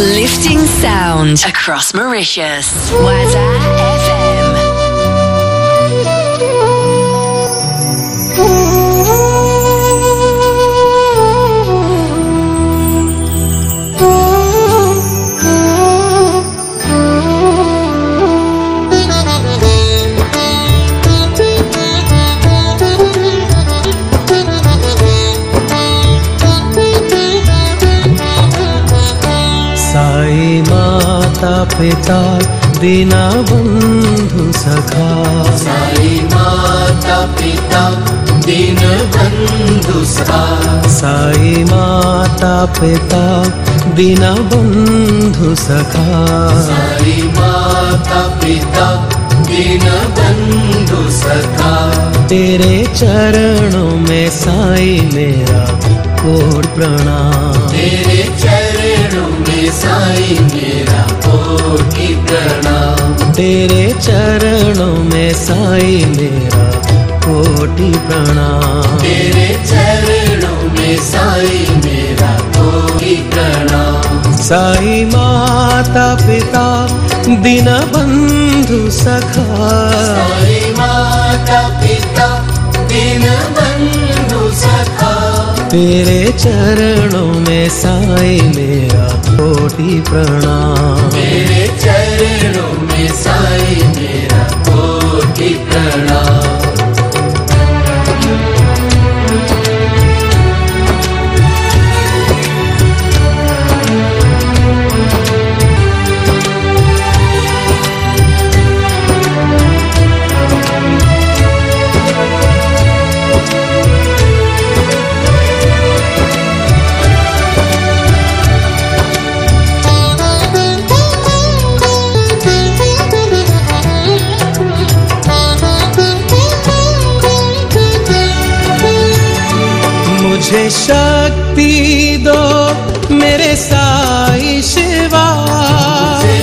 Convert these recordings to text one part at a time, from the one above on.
Uplifting sound across Mauritius. Waza FM. Sai माता पिता दीना बंधु सखा साई माता पिता दीन बंधु सखा साई माता पिता दीना बंधु सखा साई माता पिता दीन बंधु सखा तेरे चरणों में साई मेरा कोट प्रणाम तेरे चरणों में साई मेरा कोटि प्रणाम तेरे चरणों में साई मेरा कोटि प्रणाम तेरे चरणों में साई मेरा कोटि प्रणाम साई माता पिता दीन बंधु सखा साई माता पिता दीन बंधु सखा तेरे चरणों में साई मेरा कोटि प्रणाम तेरे चरणों में साई मेरा कोटि प्रणाम मुझे शक्ति दो मेरे साई शिवा मुझे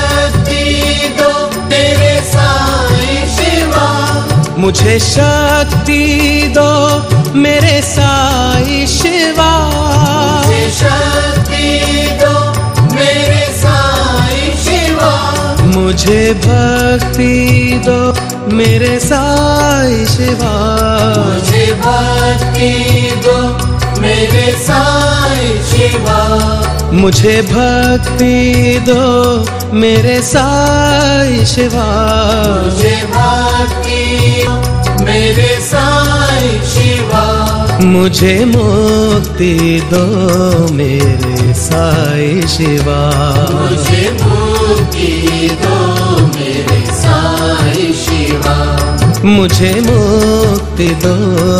शक्ति दो तेरे साई शिवा मुझे शक्ति दो मेरे साई शिवा मुझे शक्ति दो मेरे साई शिवा मुझे भक्ति दो मेरे साई शिवा मुझे भक्ति दो मेरे साई शिवा मुझे भक्ति दो मेरे साई शिवा मुझे भक्ति दो मेरे साई शिवा मुझे मुक्ति दो मेरे साई शिवा मुझे मुक्ति दो मेरे साई शिवा मुझे मुक्ति दो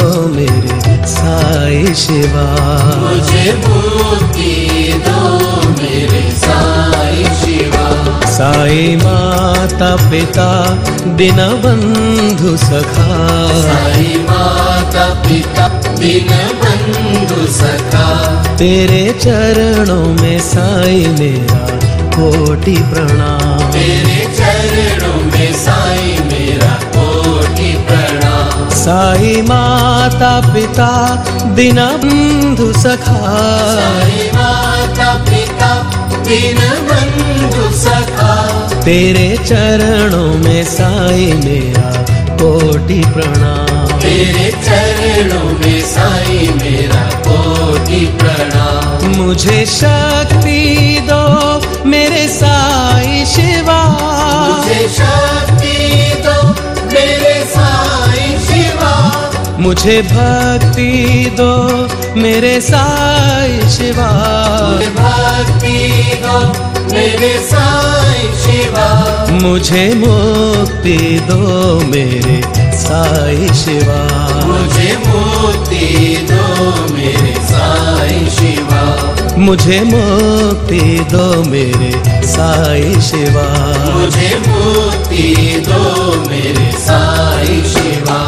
मेरे साई शिवा मुझे मुक्ति दो मेरे साई शिवा साई माता पिता दीन बंधु सखा साई माता पिता दीन बंधु सखा तेरे चरणों में साई मेरा कोटि प्रणाम तेरे चरणों में साई मेरा कोटि प्रणाम साई माता पिता दीन बंधु सखा साई माता पिता दीन बंधु सखा तेरे चरणों में साई मेरा कोटि प्रणाम तेरे चरणों में साई मेरा कोटि प्रणाम मुझे शक्ति दो मेरे साई शिवा मुझे शक्ति दो मेरे साई शिवा मुझे भक्ति दो मेरे साई शिवा मुझे भक्ति दो मेरे साई शिवा मुझे मुक्ति दो मेरे साई शिवा मुझे मुक्ति दो मेरे साई शिवा मुझे मुक्ति दो मेरे साई शिवा मुझे मुक्ति दो मेरे साई शिवा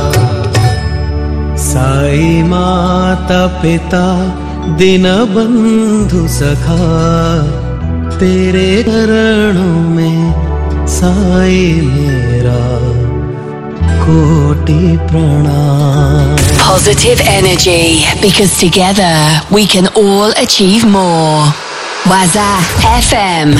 साई माता पिता दीन बंधु सखा तेरे चरणों में साई मेरा कोटि प्रणाम Positive energy, because together we can all achieve more. Waza FM.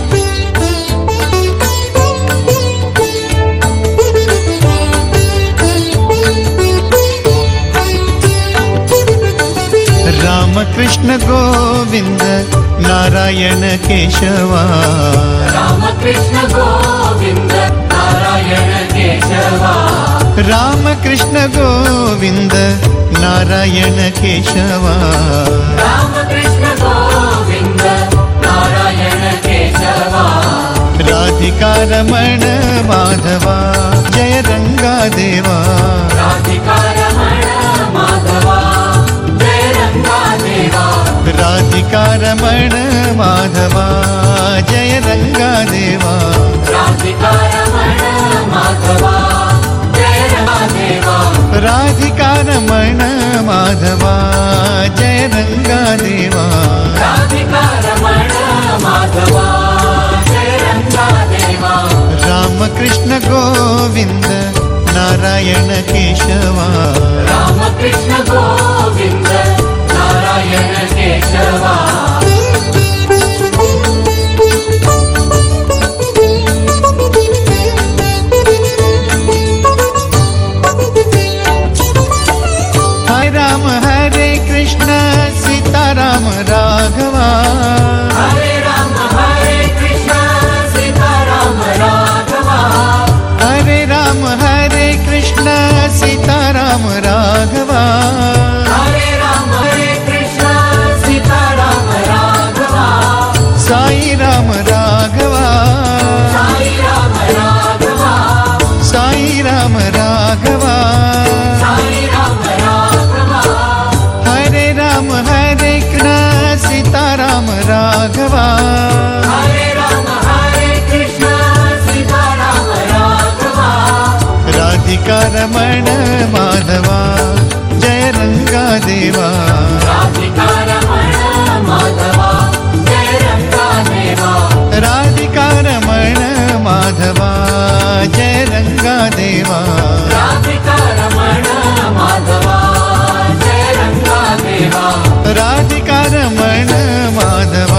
Ram Krishna Govind Narayan केशवा राम कृष्ण गोविंद नारायण केशवा राम कृष्ण गोविंद नारायण केशवा राम कृष्ण गोविंद नारायण केशवा राधिका रमण माधवा जय रंगा देवा राधिका रमण माधवा जय रंगा देवा राधिका रमण माधवा जय रंगा देवा राधिका रमण माधवा जय रंगा देवा राधिका रमण माधवा जय रंगा देवा राधिका रमण माधवा जय रंगा देवा राम कृष्ण गोविंद नारायण केशवा राम कृष्ण गोविंद नारायण केशवा हरे राम हरे कृष्ण सीताराम राघवा हरे राम हरे कृष्ण सीताराम राघवा हरे राम हरे कृष्ण सीताराम राघवा हरे राम हरे कृष्ण सीताराम राघवा साई राम राघवा साई राम राघवा साई राम राघवा साई राम राघवा हरे राम हरे कृष्ण सीताराम राघवा हरे राम हरे कृष्ण सीताराम राघवा राधिका रमण माधवा जय रंगा देवा राधिका रमण माधवा जय रंगा देवा राधिका रमण माधवा जय रंगा देवा राधिका रमण माधवा जय रंगा देवा राधिका रमण माधवा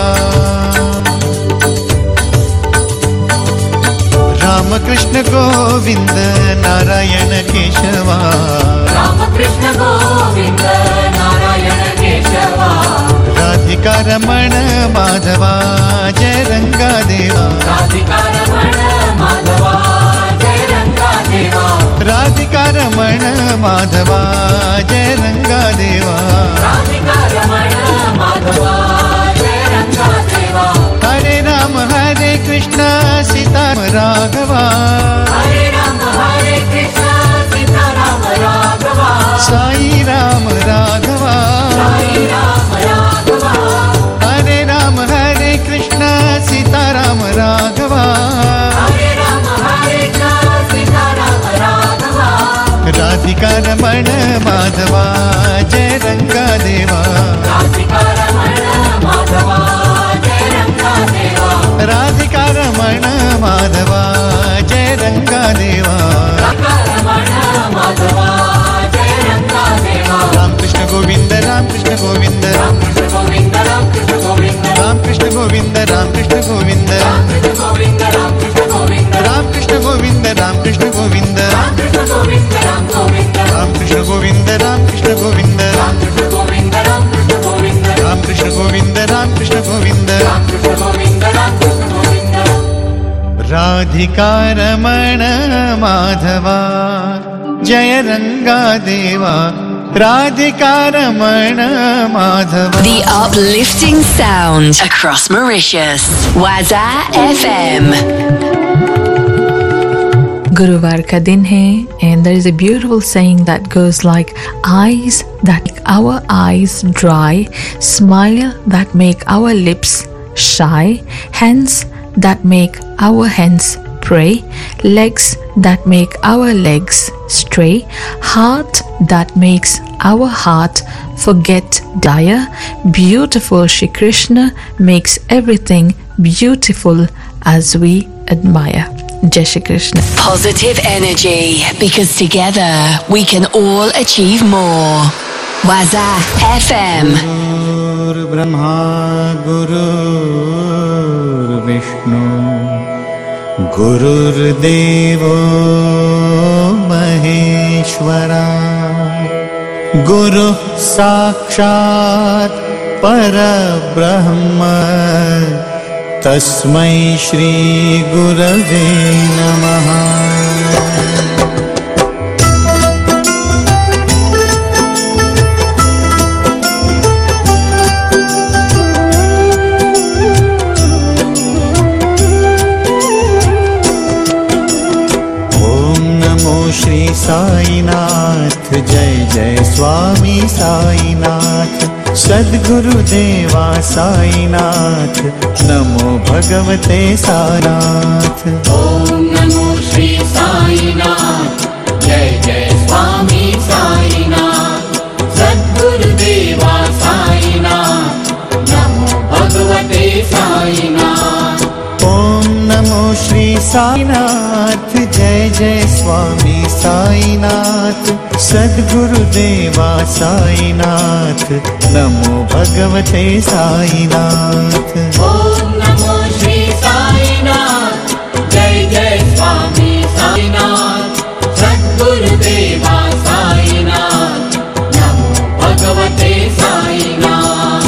राम कृष्ण गोविंद नारायण केशवा राम कृष्ण गोविंद नारायण केशवा राधिका रमण माधवा जय रंगा देवा राधिका रमण माधवा जय रंगा देवा राधिका रमण माधवा जय रंगा देवा राधिका रमण माधवा जय रंगा देवा हरे राम हरे कृष्ण सीताराम राघवा हरे राम हरे कृष्ण सीताराम राघवा साई राम राघवा साई राम राघवा हरे राम हरे कृष्ण सीताराम राघवा हरे राम हरे कृष्ण सीताराम राघवा राधिका रमण माधवा जय रंगा देवा राधिका रमण माधवा जय रंगा देवा राधिका रमण माधवा जय रंगा देवा राधिका रमण माधवा जय रंगा देवा राम कृष्ण गोविंद राम कृष्ण गोविंद राम कृष्ण गोविंद राम कृष्ण गोविंद राम कृष्ण गोविंद राम कृष्ण गोविंद राम कृष्ण गोविंद राम कृष्ण गोविंद राम कृष्ण गोविंद राम कृष्ण गोविंद राम कृष्ण गोविंद राम गोविंद राम कृष्ण गोविंद राम कृष्ण गोविंद राम कृष्ण गोविंद राम कृष्ण गोविंद राम कृष्ण गोविंद राम कृष्ण गोविंद राम कृष्ण गोविंद राम कृष्ण गोविंद राधिका रमण माधवा जय रंगा देवा राधिका रमण Madhava The uplifting sound across Mauritius. Waza FM. गुरुवार का दिन है and there is a beautiful saying that goes like eyes that make our eyes dry, smile that make our lips shy, hands that make our hands pray, legs that make our legs stray, heart that makes our heart forget dire, beautiful Shri Krishna makes everything beautiful as we admire. Jai Shri Krishna. Positive energy, because together we can all achieve more. Waza FM. गुरुर्ब्रह्मा गुरुर्विष्णु गुरुर्देवो महेश्वरा गुरुः साक्षात् परब्रह्म तस्मै श्री गुरवे नमः। श्री साईनाथ जय जय स्वामी साईनाथ सद्गुरुदेवा साईनाथ नमो भगवते साईनाथ। ओम नमो श्री साईनाथ जय जय स्वामी साईनाथ सद्गुरुदेवा साईनाथ नमो भगवते साईनाथ। ओम नमो श्री साईनाथ जय जय स्वामी साईनाथ सद्गुरुदेवा साईनाथ नमो भगवते साईनाथ। ओम नमो श्री साईनाथ जय जय स्वामी साईनाथ सद्गुरुदेवा साईनाथ नमो भगवते साईनाथ।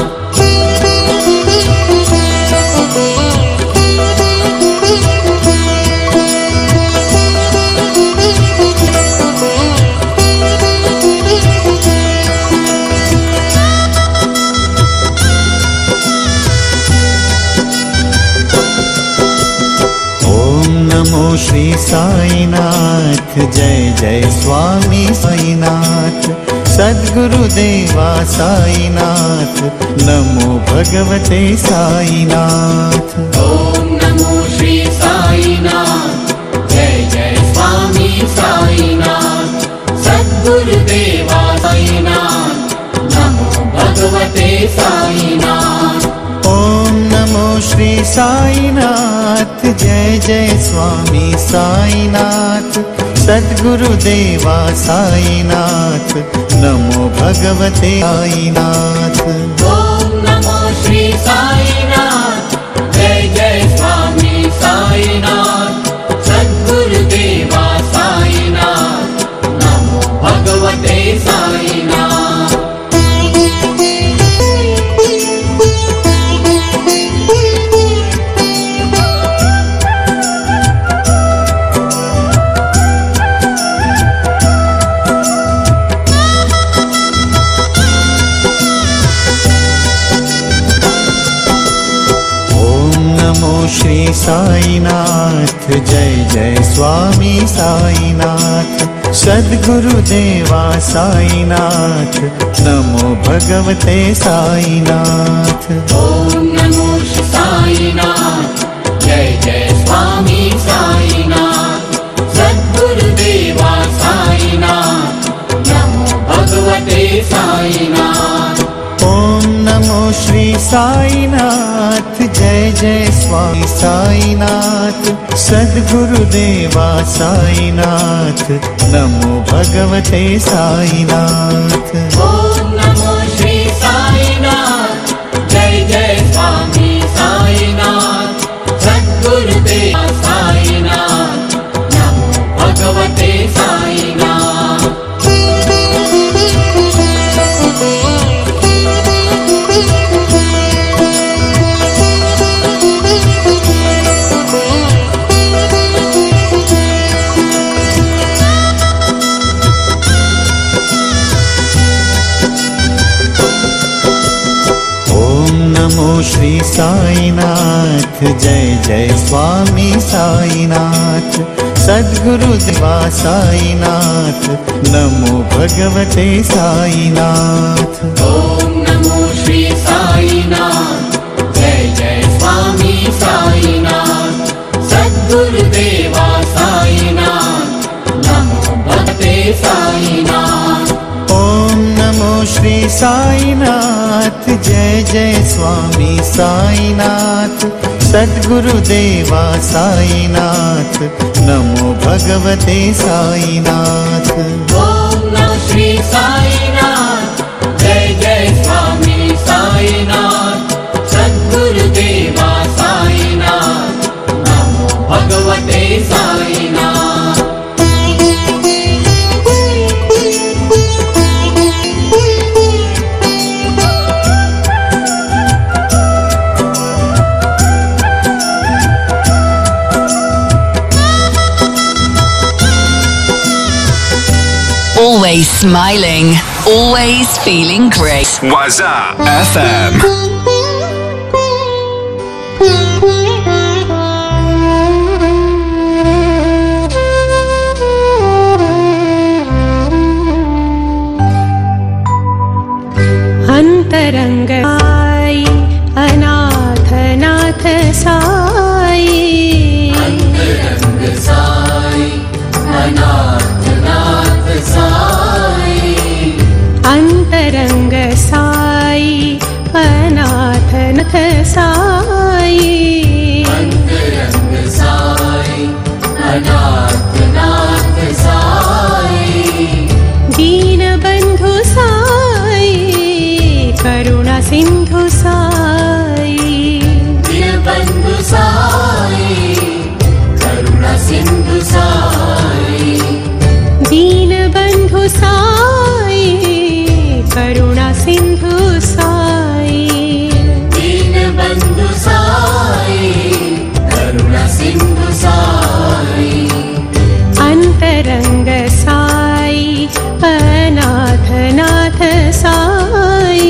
श्री साईनाथ जय जय स्वामी साईनाथ सद्गुरुदेवा साईनाथ नमो भगवते साईनाथ। ओम नमो श्री साईनाथ जय जय स्वामी साईनाथ सद्गुरुदेवा साईनाथ नमो भगवते साईनाथ। ओम नमो श्री साईनाथ जय जय स्वामी साईनाथ सद्गुरुदेवा साईनाथ नमो भगवते साईनाथ। ओम नमो श्री साईनाथ जय जय स्वामी साईनाथ सद्गुरुदेवा साईनाथ नमो भगवते साईनाथ। श्री साईनाथ जय जय स्वामी साईनाथ सद्गुरुदेवा साईनाथ नमो भगवते साईनाथ। ओम नमो श्री साईनाथ जय जय स्वामी साईनाथ सद्गुरुदेवा साईनाथ नमो भगवते साईनाथ। ओम नमो श्री साईनाथ जय जय स्वामी साईनाथ सद्गुरुदेवा साईनाथ नमो भगवते साईनाथ। ओम नमो श्री साईनाथ जय जय स्वामी साईनाथ सद्गुरुदेवा साईनाथ नमो भगवते साईनाथ। नमो श्री साईनाथ जय जय स्वामी साईनाथ सद्गुरुदेवा साईनाथ नमो भगवते साईनाथ। ओम नमो श्री साईनाथ जय जय स्वामी साईनाथ सद्गुरुदेवा साईनाथ नमो भगवते साईनाथ। ओम नमो श्री साईनाथ जय जय स्वामी साईनाथ सद्गुरुदेवा साईनाथ नमो भगवते साईनाथ। ओम नमो श्री साईनाथ जय जय स्वामी Sainath always smiling, always feeling great. Waza FM. अंतरंग साई अनाथ नाथ साई अंतरंग साई अनाथ नाथ साई अंतरंग साई अनाथ नाथ साई अंतरंग साई अनाथ नाथ साई दीन बंधु साई करुणा सिंधु साई दीनबंधु साई करुणा सिंधु साई दीनबंधु साई करुणा सिंधु साई दीनबंधु साई करुणा सिंधु साई अंतरंग साई अनाथ नाथ Sai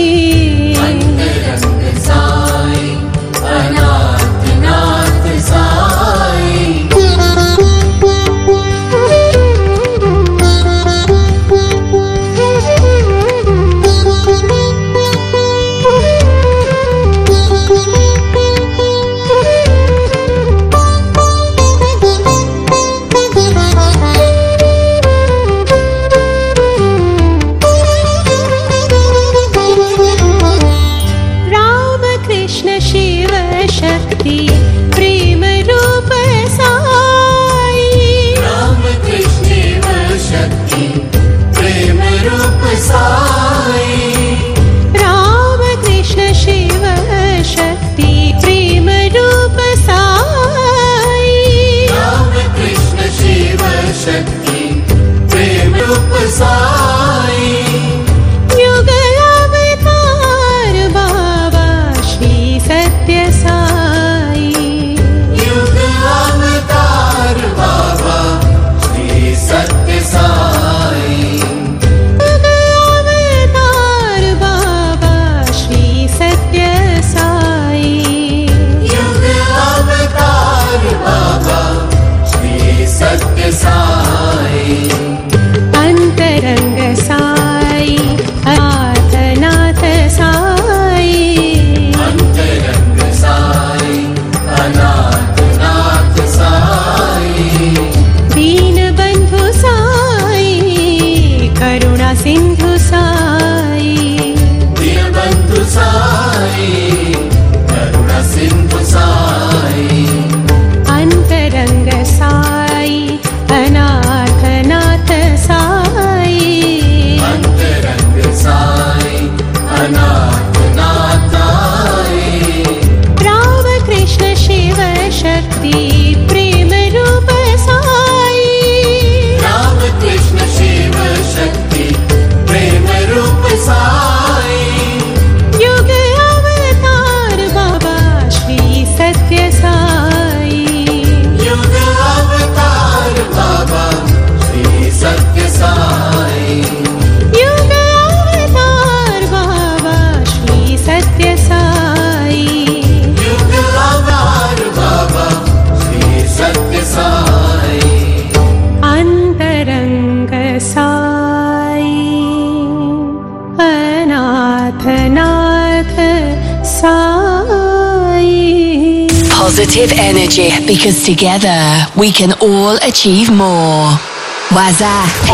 Positive energy, because together we can all achieve more. Waza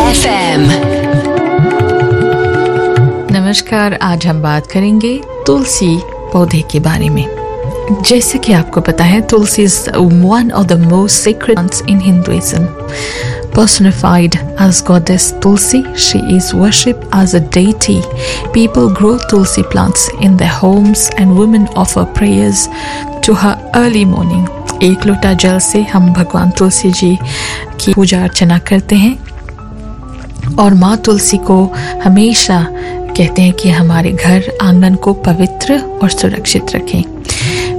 FM. नमस्कार, आज हम बात करेंगे तुलसी पौधे के बारे में। जैसे कि आपको पता है, तुलसी is one of the most sacred plants in Hinduism. Personified as goddess Tulsi, she is worshipped as a deity. People grow tulsi plants in their homes and women offer prayers to her early morning. एक लोटा जल से हम भगवान तुलसी जी की पूजा अर्चना करते हैं और माँ तुलसी को हमेशा कहते हैं कि हमारे घर आंगन को पवित्र और सुरक्षित रखें।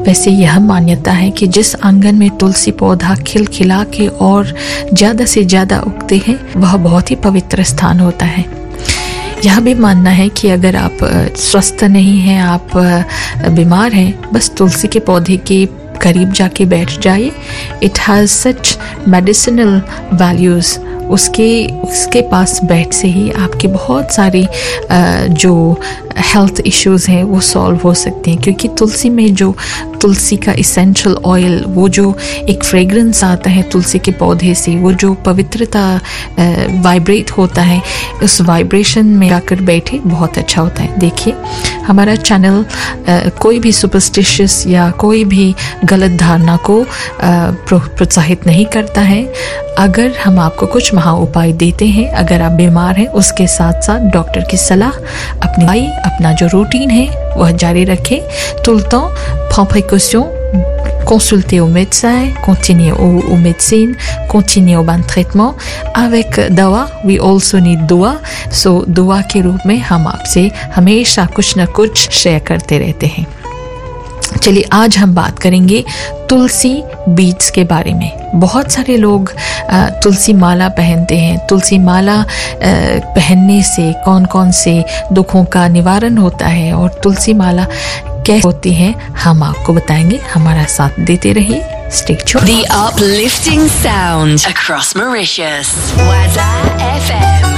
वैसे यह मान्यता है कि जिस आंगन में तुलसी पौधा खिलखिला के और ज़्यादा से ज़्यादा उगते हैं वह बहुत ही पवित्र स्थान होता है। यह भी मानना है कि अगर आप स्वस्थ नहीं हैं, आप बीमार हैं, बस तुलसी के पौधे के करीब जाके बैठ जाइए। It has such medicinal values. उसके पास बैठ से ही आपके बहुत सारी जो हेल्थ इश्यूज़ हैं वो सॉल्व हो सकते हैं, क्योंकि तुलसी में जो तुलसी का इसेंशियल ऑयल, वो जो एक फ्रेग्रेंस आता है तुलसी के पौधे से, वो जो पवित्रता वाइब्रेट होता है, उस वाइब्रेशन में आकर बैठे बहुत अच्छा होता है। देखिए, हमारा चैनल कोई भी सुपरस्टिशियस या कोई भी गलत धारणा को प्रोत्साहित नहीं करता है। अगर हम आपको कुछ महा उपाय देते हैं, अगर आप बीमार हैं, उसके साथ साथ डॉक्टर की सलाह, अपनी दवाई, अपना जो रूटीन है वह जारी रखें। Tout le temps, prends précaution, consultez au médecin, continuez aux médecines, continuez au bon traitement. Avec दवा, we also need दुआ। So दुआ के रूप में हम आपसे हमेशा कुछ न कुछ शेयर करते रहते हैं। चलिए, आज हम बात करेंगे तुलसी बीड्स के बारे में। बहुत सारे लोग तुलसी माला पहनते हैं। तुलसी माला पहनने से कौन कौन से दुखों का निवारण होता है और तुलसी माला कैसे होती है, हम आपको बताएंगे। हमारा साथ देते रहिए। Stay tuned. The uplifting sound across Mauritius. Waza FM.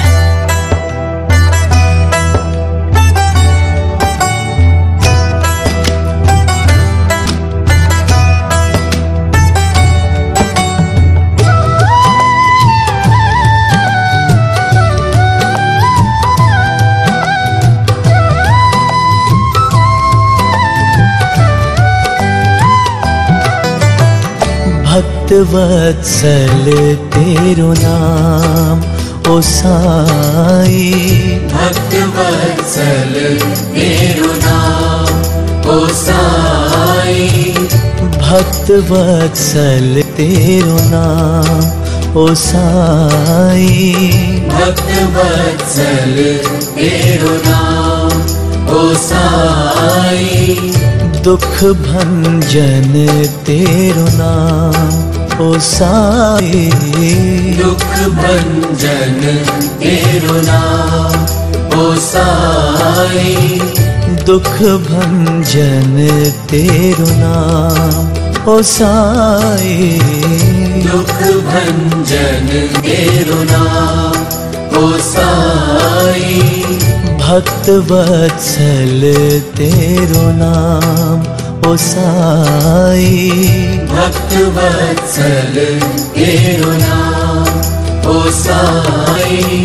भक्त वत्सल तेरो नाम ओ साई, भक्त वत्सल तेरो नाम ओ साई, भक्त वत्सल तेरो नाम ओ साई, भक्त वत्सल तेरो नाम ओ साई, दुख भंजन तेरो नाम ओ साई, दुख भंजन तेरो नाम ओ साई, दुख भंजन तेरो नाम ओ साई, दुख भंजन तेरो नाम ओ साई, भक्त वत्सल तेरो नाम ओ साई, भक्त वत्सल तेरो नाम ओ साई।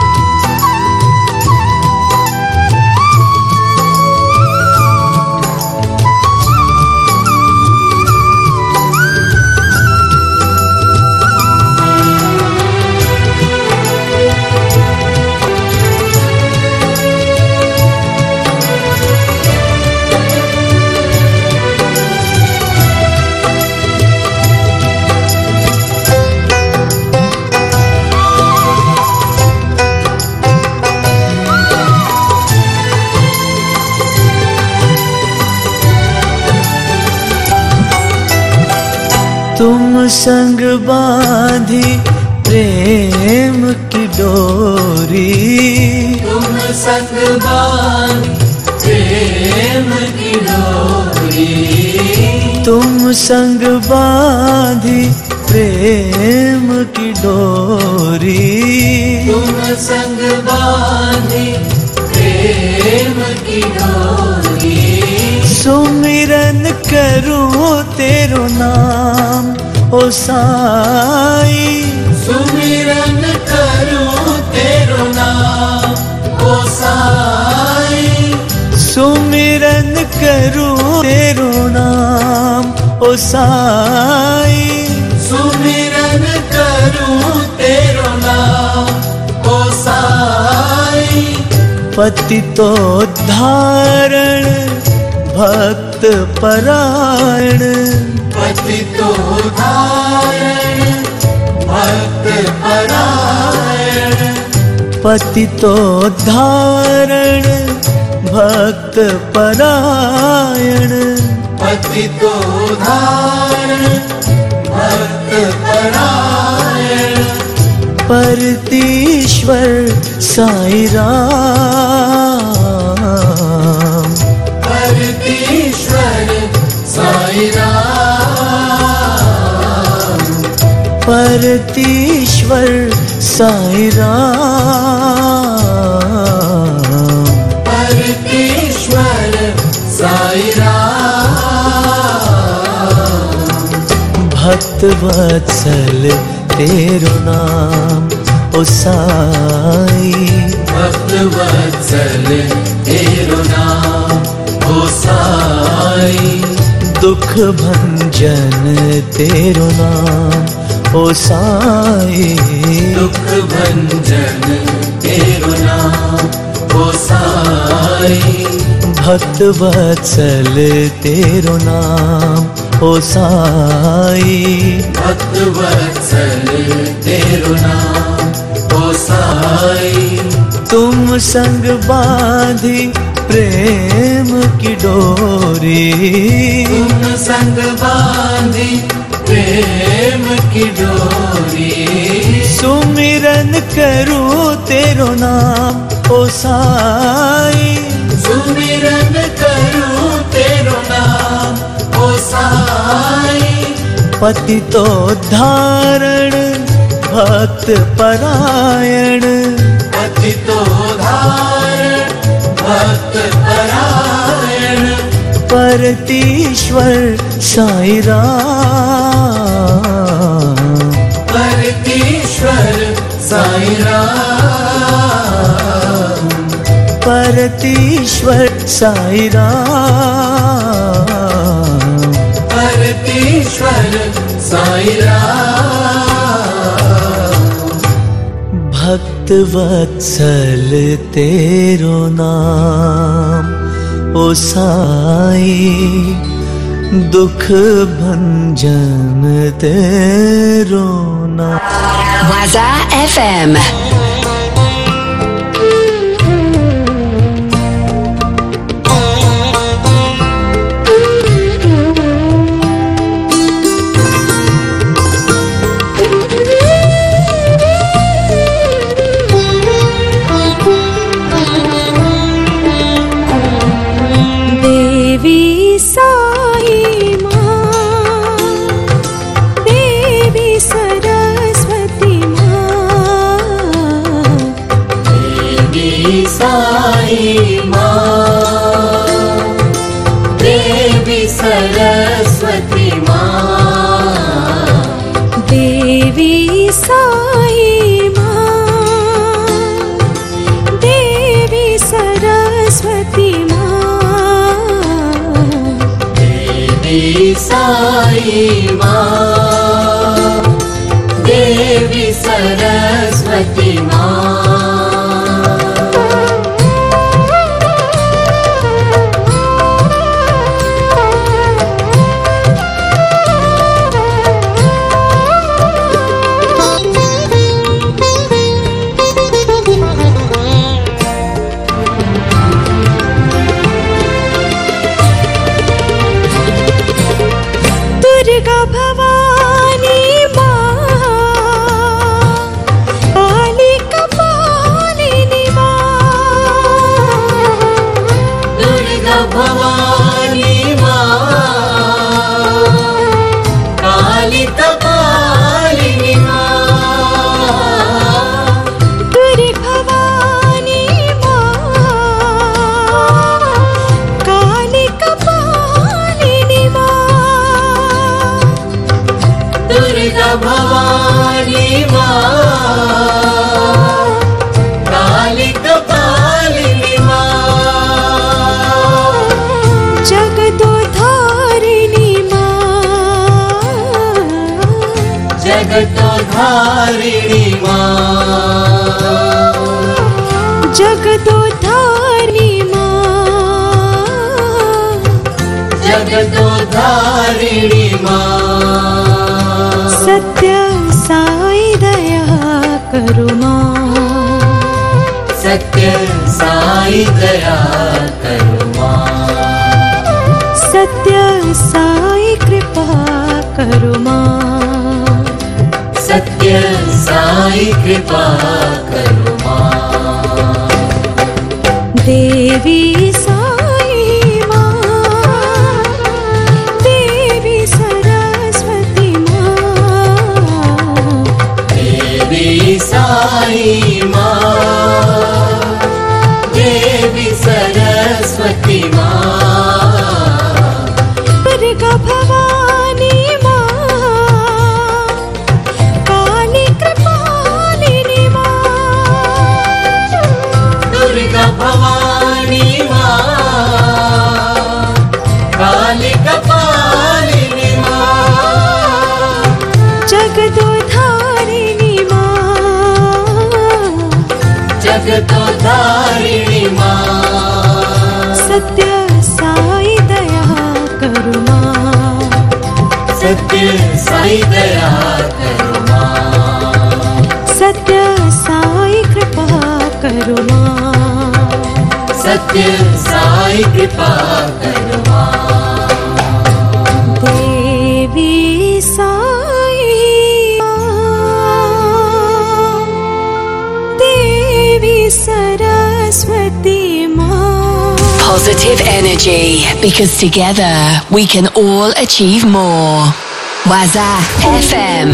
तुम संग बांधी प्रेम की डोरी, तुम संग बांधी प्रेम की डोरी, तुम संग बांधी प्रेम की डोरी, तुम संग बांधी प्रेम की डोरी, सुमिरन करूं तेरो नाम ओ साई, सुमिरन करूं तेरो नाम ओ साई, सुमिरन करूं तेरो नाम ओ साई, सुमिरन करूं तेरो नाम ओ साई, पतितो धारण भक्त परायण, पतितो धारण भक्त परायण, पतितो धारण भक्त परायण, पतितो धारण भक्त परायण परतीश्वर साई राम परतीश्वर साई राम परतीश्वर साई राम परतीश्वर साई राम भक्त वत्सल तेरो नाम ओ साई भक्त वत्सल तेरो नाम ओ साई दुख भंजन तेरो नाम ओ साई दुख भंजन तेरो नाम ओ साई भक्त वत्सल तेरो नाम ओ साई भक्त वत्सल तेरो नाम ओ साई तुम संग बांधी प्रेम की डोरी तुम संग बांधी प्रेम की डोरी सुमिरन करूं तेरो नाम ओ साई सुमिरन करूं तेरो नाम ओ साई पतितो धारण भक्त परायण पतितो धारण भक्त परायण परतीश्वर साई राम परतीश्वर साई राम परतीश्वर साई राम परतीश्वर साई राम भक्त वत्सल तेरो नाम ओ साई दुख भंजन तेरो नाम Waza FM. साई माँ देवी सरस्वती माँ जगतोधारिणी माँ सत्य साई दया करो माँ सत्य साई दया करो माँ सत्य साई कृपा करो माँ। देवी साई माँ, देवी सरस्वती माँ, देवी साई माँ, देवी सरस्वती माँ, दुर्गा भवानी माँ, काली कृपालिनी माँ, दुर्गा भवानी माँ, काली कपालिनी माँ, जगदोधारिणी माँ, जगदोधारिणी माँ, सत्य साई दया करो माँ, सत्य साई दया करो माँ, सत्य साई कृपा करो माँ, सत्य साई कृपा करो माँ। देवी साई माँ, देवी सरस्वती माँ। Positive energy, because together we can all achieve more. Waza FM.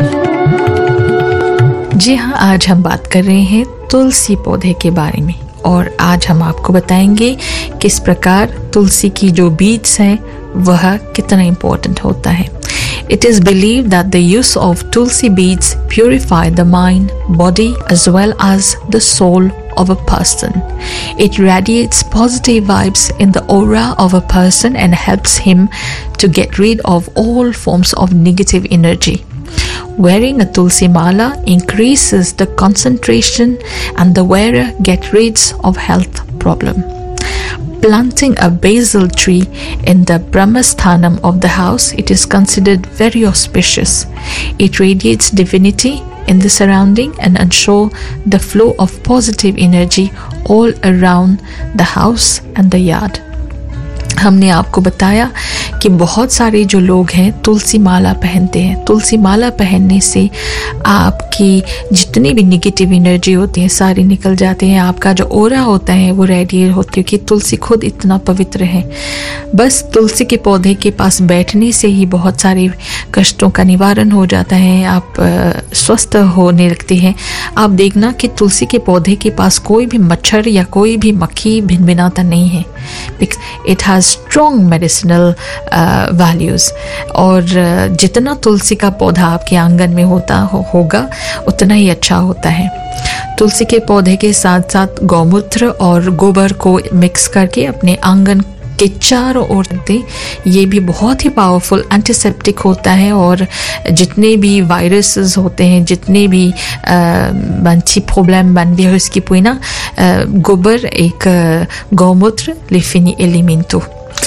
जी हाँ, आज हम बात कर रहे हैं तुलसी पौधे के बारे में और आज हम आपको बताएंगे किस प्रकार तुलसी की जो बीज हैं वह कितना इम्पोर्टेंट होता है। It is believed that the use of tulsi beads purify the mind, body as well as the soul of a person. It radiates positive vibes in the aura of a person and helps him to get rid of all forms of negative energy. Wearing a tulsi mala increases the concentration and the wearer gets rid of health problem. Planting a basil tree in the Brahmasthanam of the house, it is considered very auspicious. It radiates divinity in the surrounding and ensure the flow of positive energy all around the house and the yard. हमने आपको बताया कि बहुत सारे जो लोग हैं तुलसी माला पहनते हैं। तुलसी माला पहनने से आपकी जितनी भी नेगेटिव एनर्जी होती है सारी निकल जाती है। आपका जो ऑरा होता है वो रेडिएट होती है, क्योंकि तुलसी खुद इतना पवित्र है। बस तुलसी के पौधे के पास बैठने से ही बहुत सारे कष्टों का निवारण हो जाता है, आप स्वस्थ होने लगते हैं। आप देखना कि तुलसी के पौधे के पास कोई भी मच्छर या कोई भी मक्खी भिनभिनाता नहीं है। It has strong medicinal values और जितना तुलसी का पौधा आपके आंगन में होगा उतना ही अच्छा होता है। तुलसी के पौधे के साथ साथ गौमूत्र और गोबर को मिक्स करके अपने आंगन के चारों ओर दें। ये भी बहुत ही पावरफुल एंटीसेप्टिक होता है और जितने भी वायरसेस होते हैं, जितने भी बंची प्रॉब्लम बन भी है उसकी पुइना गोबर एक गौमूत्र लिफिनी एलिमेंटो।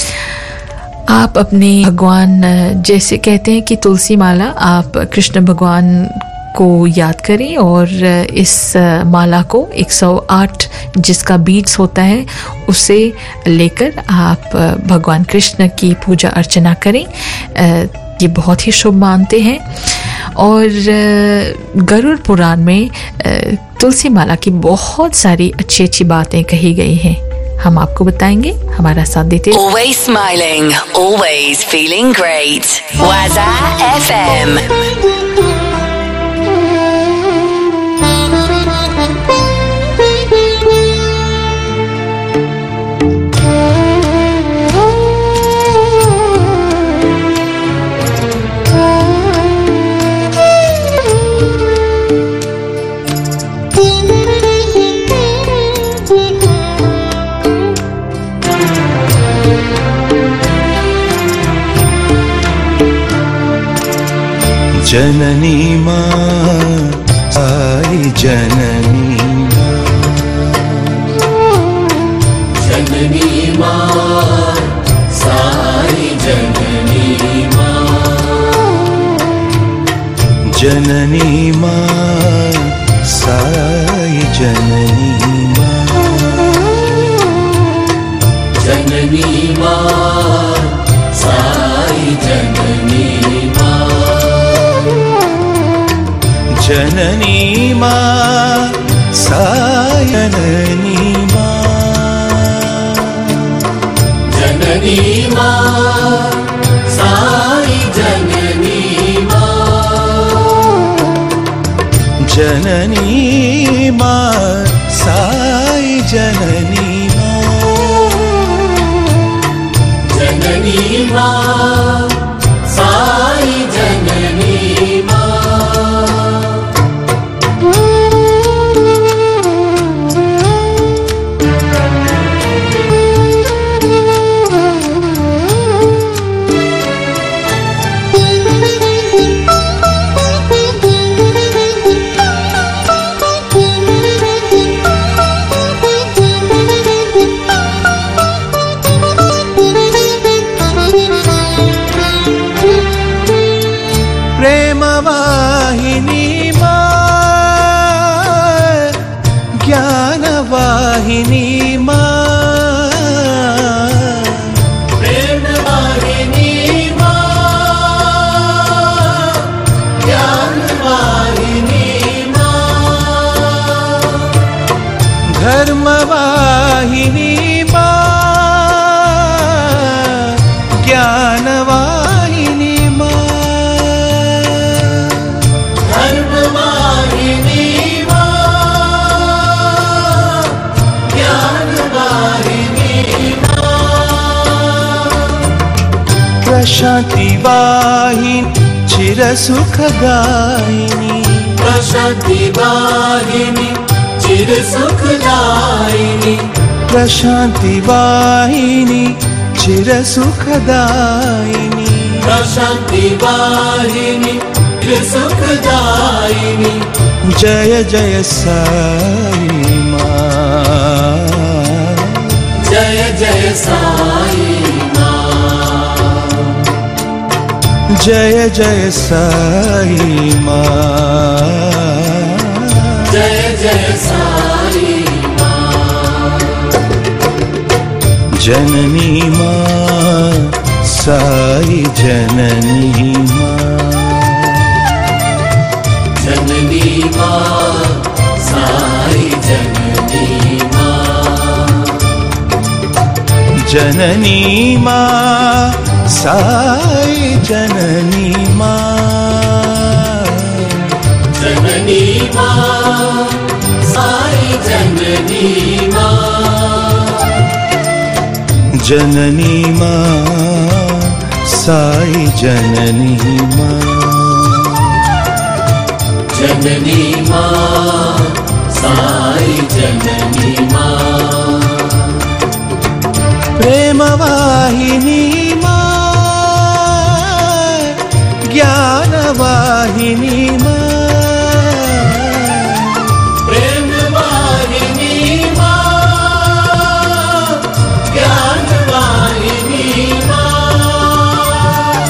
आप अपने भगवान जैसे कहते हैं कि तुलसी माला आप कृष्ण भगवान को याद करें और इस माला को 108 जिसका बीड्स होता है उसे लेकर आप भगवान कृष्ण की पूजा अर्चना करें। ये बहुत ही शुभ मानते हैं। और गरुड़ पुराण में तुलसी माला की बहुत सारी अच्छी अच्छी बातें कही गई हैं। हम आपको बताएंगे, हमारा साथ देते। Always smiling, always feeling great. Waza FM. जननी माँ साई जननी जननी माँ साई जननी माँ जननी माँ साई जननी माँ जननी माँ साई जननी माँ जननी मां सायननी मां जननी मां साई जननी मां जननी मां साई जननी जननी मां साई जननी मां ज्ञानवाहिनी मां प्रेमवाहिनी मां ज्ञानवाहिनी मां धर्मवाहिनी मां ज्ञानवाहिनी प्रशांति वाहिनी चिरसुखदायिनी प्रशांति वाहिनी चिरसुखदायिनी प्रशांति वाहिनी चिरसुखदायिनी प्रशांति वाहिनी चिरसुखदायिनी जय जय साई मां जय जय साई जय जय साई मां जय जय साई मां जननी मां साई जननी मां जननी मां साई जननी मां जननी मां साई जननी मां जननी मां साई जननी मां जननी मां साई जननी मां जननी मां साई जननी मां प्रेमवाहिनी ज्ञानवाहिनी मां प्रेमवाहिनी मां ज्ञानवाहिनी मां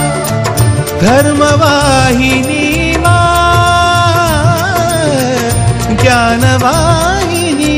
धर्मवाहिनी मां ज्ञानवाहिनी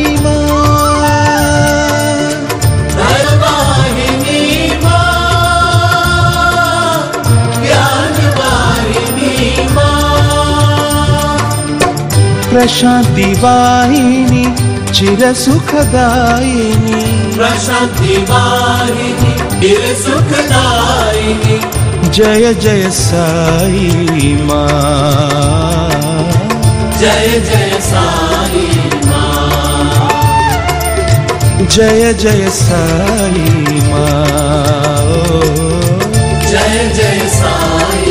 प्रशांति वाहिनी चिरसुखदायिनी प्रशांति वाहिनी चिरसुखदायिनी जय जय साई मां जय जय साई मां जय जय साई मां जय जय साई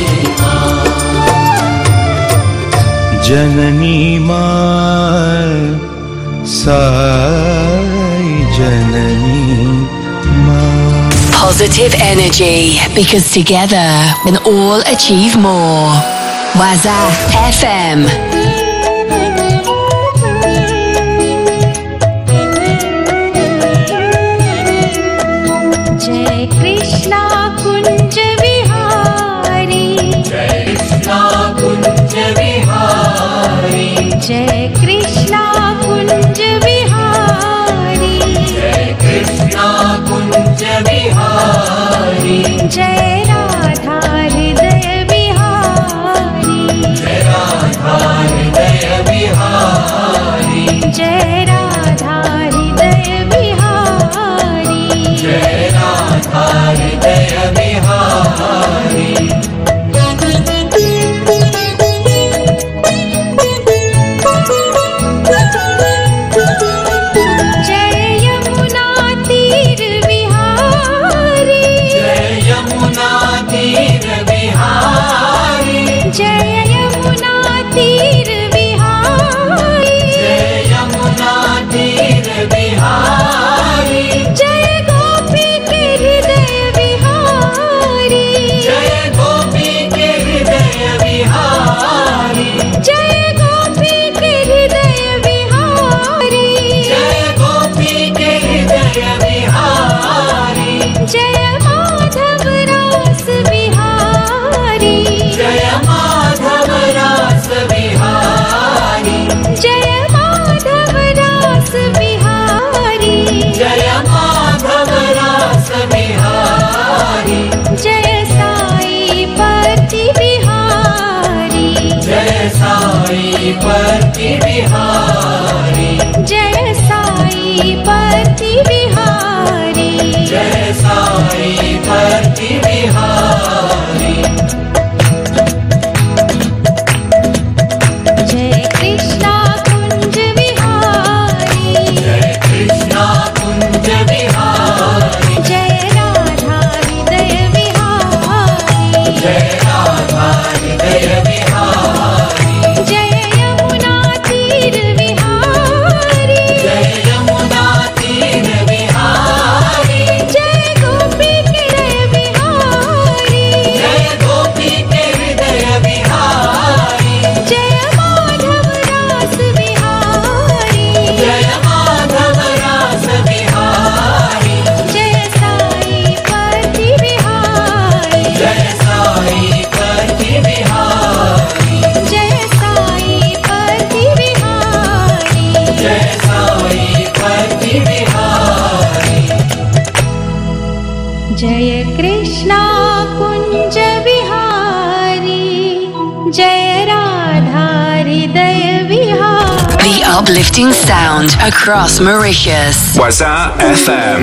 जननी मां साई जननी मां Positive energy, because together we can all achieve more. Waza FM. जय कृष्णा कुंज विहारी जय कृष्णा कुंज विहारी जय कृष्णा कुंज विहारी जय कृष्णा कुंज विहारी जय राधा हृदय विहारी जय राधा हृदय हृदय विहारी जय यमुना तीर विहारी जय यमुना तीर विहारी जय यमुना तीर विहारी जय यमुना तीर विहारी जय गोपी के हृदय विहारी जय गोपी के हृदय विहारी जय गोपी के हृदय विहारी जय गोपी के हृदय विहारी जय माधव रास विहारी जय माधव रास विहारी जय माधव रास विहारी जय माधव रास विहारी जय साई पति विहारी जय साई पति विहारी जय साई पति विहारी जय साई पति विहारी जय कृष्णा कुंज विहारी जय कृष्णा कुंज विहारी जय राधा हृदय विहारी जय राधा हृदय विहारी जय यमुना तीर विहारी जय यमुना तीर विहारी जय गोपी के हृदय विहारी जय गोपी के हृदय विहारी जय माधव रास विहारी जय माधव रास विहारी जय साई पति विहारी जय साई पति विहारी जय साई पति विहारी जय साई पति विहारी जय कृष्णा कुंज विहारी जय राधा हृदय Vihari The uplifting sound across Mauritius. Waza FM.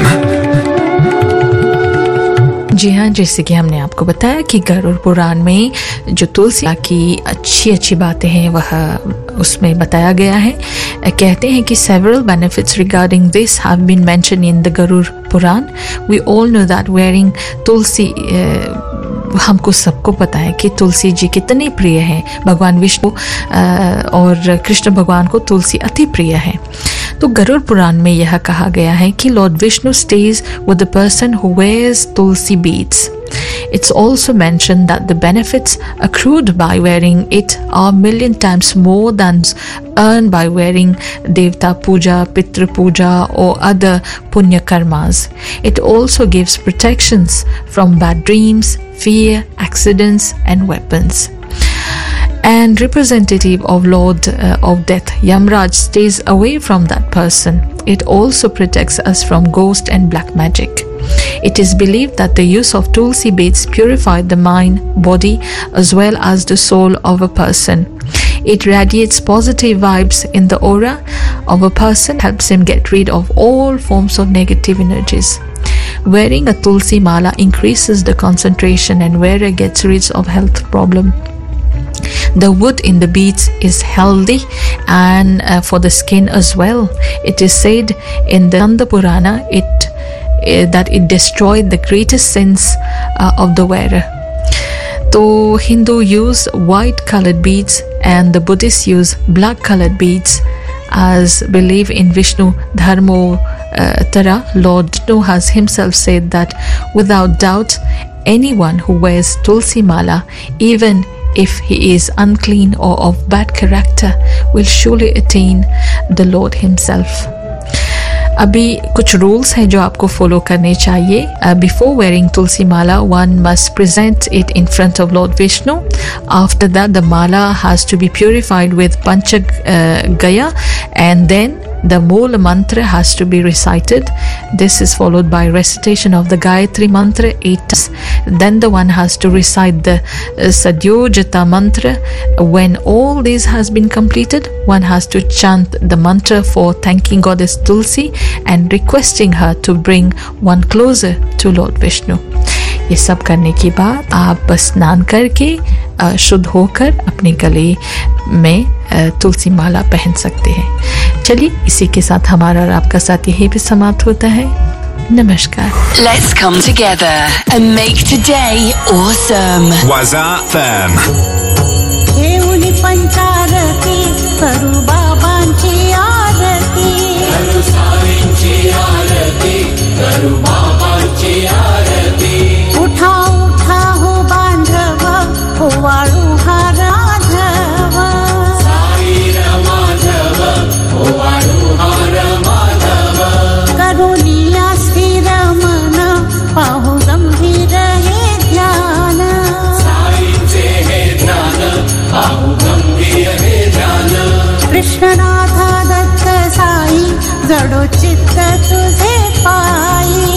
जी हाँ, जैसे कि हमने आपको बताया कि गरुड़ पुराण में जो तुलसी की अच्छी अच्छी बातें हैं वह उसमें बताया गया है. कहते हैं कि several benefits regarding this have been mentioned in the Garur Puran. We all know that wearing tulsi हमको सबको पता है कि तुलसी जी कितने प्रिय हैं. भगवान विष्णु और कृष्ण भगवान को तुलसी अति प्रिय है. तो गरुड़ पुराण में यह कहा गया है कि lord Vishnu stays with the person who wears tulsi beads. It's also mentioned that the benefits accrued by wearing it are a million times more than earned by wearing Devta Puja, Pitra Puja or other Punya Karmas. It also gives protections from bad dreams, fear, accidents and weapons. And representative of Lord of Death, Yamraj, stays away from that person. It also protects us from ghost and black magic. It is believed that the use of tulsi beads purify the mind, body, as well as the soul of a person. It radiates positive vibes in the aura of a person, helps him get rid of all forms of negative energies. Wearing a tulsi mala increases the concentration and wearer gets rid of health problem. The wood in the beads is healthy and for the skin as well. It is said in the Nanda Purana that it destroyed the greatest sins of the wearer. So Hindu use white colored beads and the Buddhists use black colored beads, as believe in Vishnu Dharmo Tara. Lord Vishnu has himself said that without doubt anyone who wears tulsi mala, even if he is unclean or of bad character, will surely attain the Lord himself. अभी कुछ rules हैं जो आपको follow करने चाहिए. Before wearing tulsi mala, one must present it in front of Lord Vishnu. After that, the mala has to be purified with panchagaya, and then the Mool mantra has to be recited. This is followed by recitation of the Gayatri mantra 8 times. Then the one has to recite the Sadyojata mantra. When all these has been completed, one has to chant the mantra for thanking Goddess Tulsi and requesting her to bring one closer to Lord Vishnu. ये सब करने के बाद आप स्नान करके शुद्ध होकर अपने गले में तुलसी माला पहन सकते हैं। चलिए इसी के साथ हमारा और आपका साथ यहीं पे समाप्त होता है। नमस्कार। Let's come together and make today awesome. Waza FM. देऊनी पंचारती करू बाबांची आरती, करू साईंची आरती, करू बाबांची आरती. उठा उठा हो बांधव, हो वाळू हा राघव, साई माधव, हो वाळू हार माधव. करुणिया स्थिर मन, पाहू गंभीर हे ध्यान, साईंचे हे ध्यान, पाहू गंभीर हे ध्यान. कृष्णनाथा दत्त साई, जडो चित्त तुझे पायी,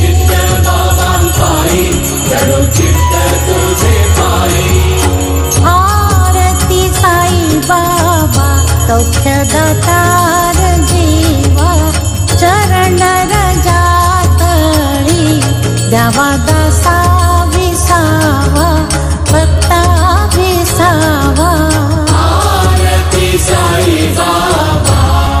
जडो चित्त तुझे पायी. आरती साई बाबा, सौख्य दातार जीवा, चरण रजातळी, द्यावा दासा विसावा, भक्ता विसावा. आरती साई बाबा.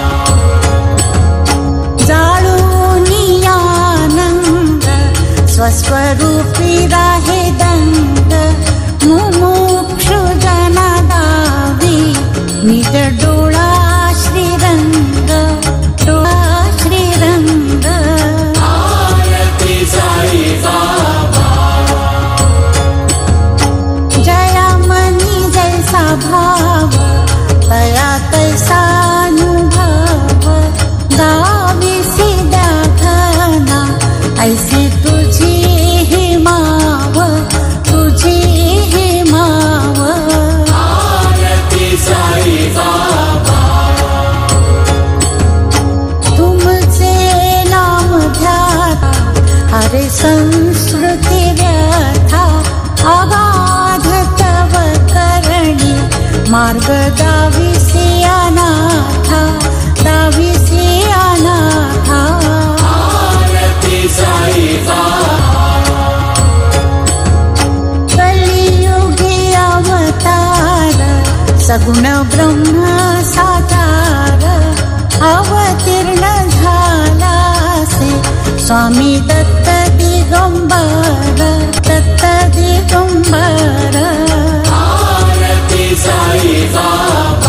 जाळूनी आनंद, स्वस्वरूपी राहे दंड, मुमुक्षु जना दावी, निज डोळा श्रीरंग, डोळा श्रीरंग. आरती साई बाबा. जया मनी जैसा भाव, तया तैसा अनुभव, गावी सिद्धा घना, ऐसी तुझी ही माव, तुझी ही माव. आरती साई बाबा. तुमचे नाम ध्याता, हरे संस्कृती व्यथा, अगाध तव करणी, मार्ग दाविसी अनाथा, दाविसी अनाथा. आरती साई बाबा. कलियुगी अवतार, सगुण ब्रह्म साकार, अवतीर्ण झालासे, स्वामी दत्त दिगंबर, दत्त दिगंबर. आरती साई बाबा.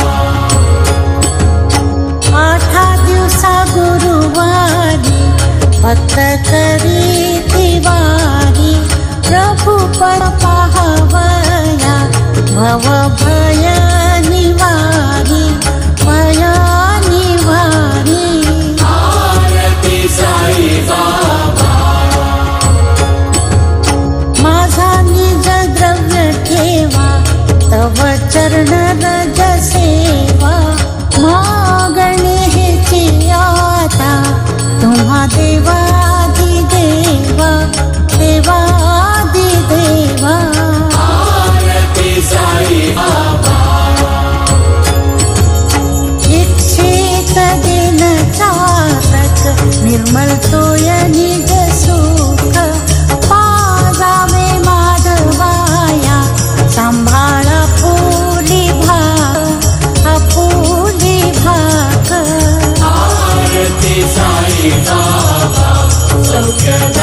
आठा दिवसा गुरुवारी, भक्त करी तिवारी, प्रभू पण पाहवया, भव भय निवारी, भय निवारी. आरती साई बाबा. माझा निज द्रव्य ठेवा, तव चरण रज सेवा, मागणे हेची आता, तुम्हा देवादि देवा, देवादि देवा. आरती साई बाबा. इच्छित दिन चातक, निर्मल तोय निज सुख, पाजावे माधवाया, सांभाळा फुली भाग, फुली भाग. आरती साई बाबा. सौख्य